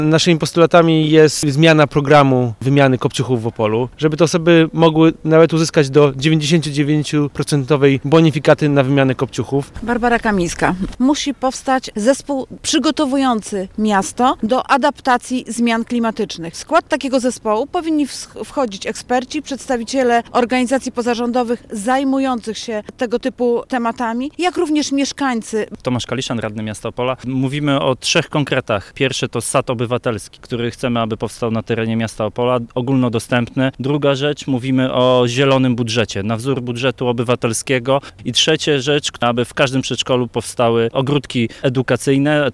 Naszymi postulatami jest zmiana programu wymiany kopciuchów w Opolu, żeby te osoby mogły nawet uzyskać do 99% bonifikaty na wymianę kopciuchów. Barbara Kamińska. Musi powstać zespół przygotowujący miasto do adaptacji zmian klimatycznych. W skład takiego zespołu powinni wchodzić eksperci, przedstawiciele organizacji pozarządowych zajmujących się tego typu tematami, jak również mieszkańcy. Tomasz Kaliszan, radny miasta Opola. Mówimy o 3 konkretach. Pierwszy to sad obywatelski, który chcemy, aby powstał na terenie miasta Opola, ogólnodostępny. Druga rzecz, mówimy o zielonym budżecie, na wzór budżetu obywatelskiego. I trzecia rzecz, aby w każdym przedszkolu powstały ogródki edukacyjne,